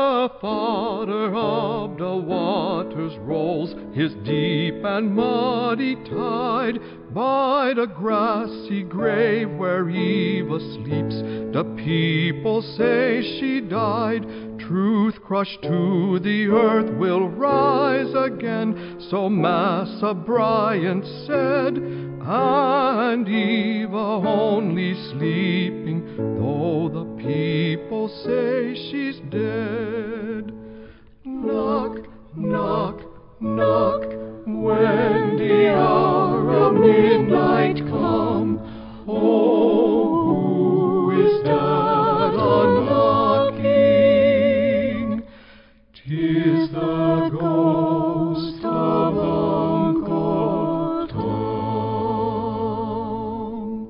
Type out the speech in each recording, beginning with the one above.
The Father of the waters rolls his deep and muddy tide by the grassy grave where Eva sleeps. The people say she died. Truth crushed to the earth will rise again, so Massa Bryant said, and Eva only sleeping, though the people say she's dead. Knock, knock, knock, when the hour of midnight come. Oh, who is that a-knocking? 'Tis the ghost of Uncle Tom.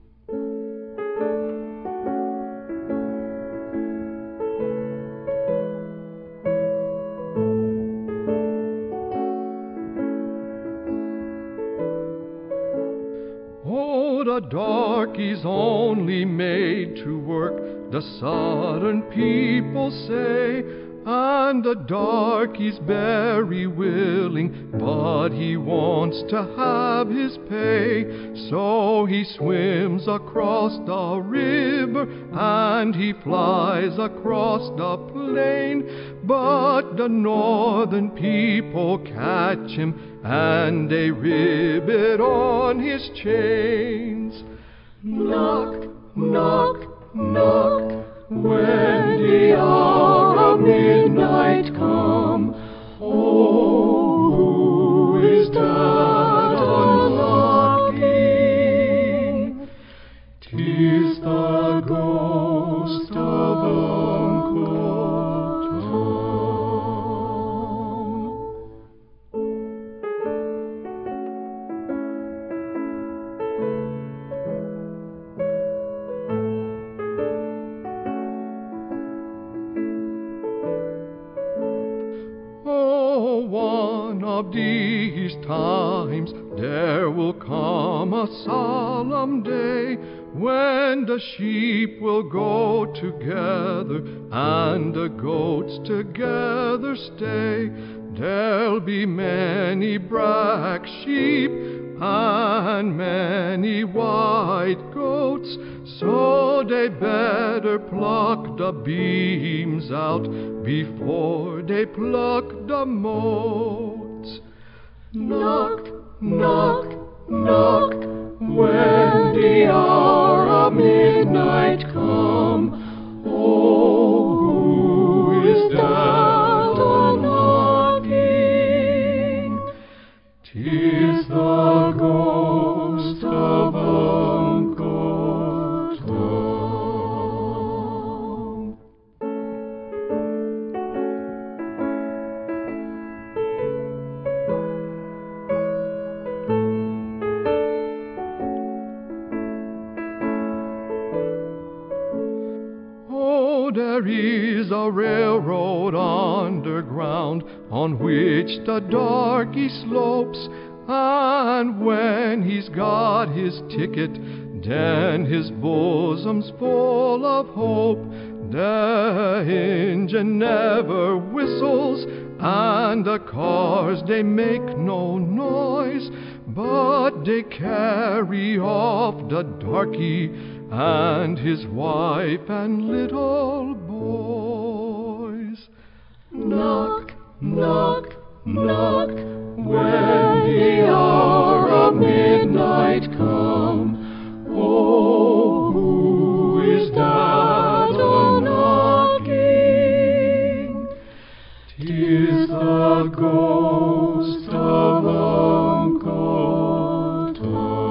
Oh, the darky's only made to work, the southern people say, and the darky's very willing, but he wants to have his pay. So he swims across the river and he flies across the plain, but the northern people catch him and they rivet on his chains. Knock, knock, knock, when the hour of midnight come. Oh, who is that a-knocking? 'Tis the ghost of Uncle Tom. Oh, one of these times there will come a solemn day when the sheep will go together and the goats together stay. There'll be many black sheep and many white goats, so they better pluck the beams out before they pluck the motes. Knock, knock, knock, when the hour of midnight come. Oh, who is that a-knocking? 'Tis the ghost of Uncle Tom. Oh, there is a railroad underground on which the darky slopes, and when he's got his ticket, then his bosom's full of hope. The engine never whistles, and the cars they make no noise, but they carry off the darky and his wife and little boys. Knock, knock, knock, when the hour of midnight come. Oh, who is that a-knocking? 'Tis the ghost of Uncle Tom.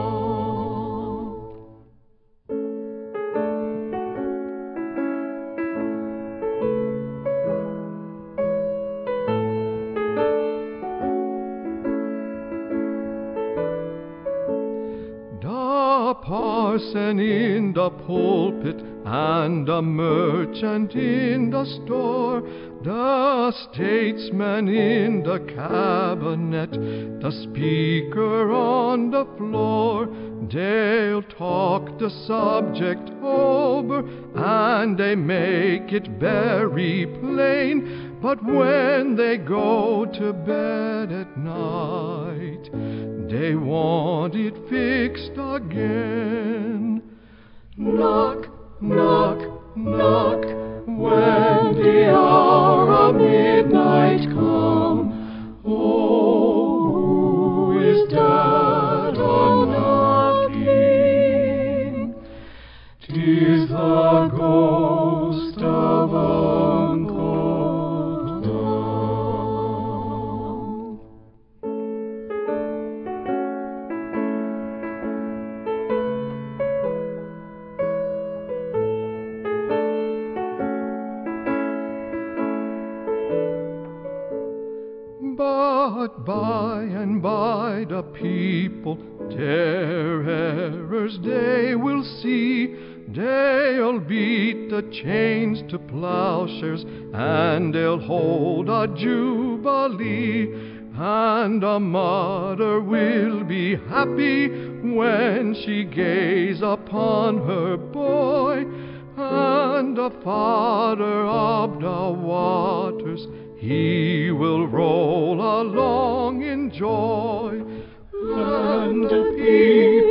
The parson in the pulpit and the merchant in the store, the statesman in the cabinet, the speaker on the floor, they'll talk the subject October, and they make it very plain. But when they go to bed at night, they want it fixed again. Knock, knock, knock, when the hour of midnight come. Oh, who is that a-knocking? 'Tis the ghost of Uncle Tom. But by and by the people their errors they will see. They'll beat the chains to plowshares, and they'll hold a jubilee. And a mother will be happy when she gaze upon her boy, and the Father of the waters, he will roll along in joy. And the people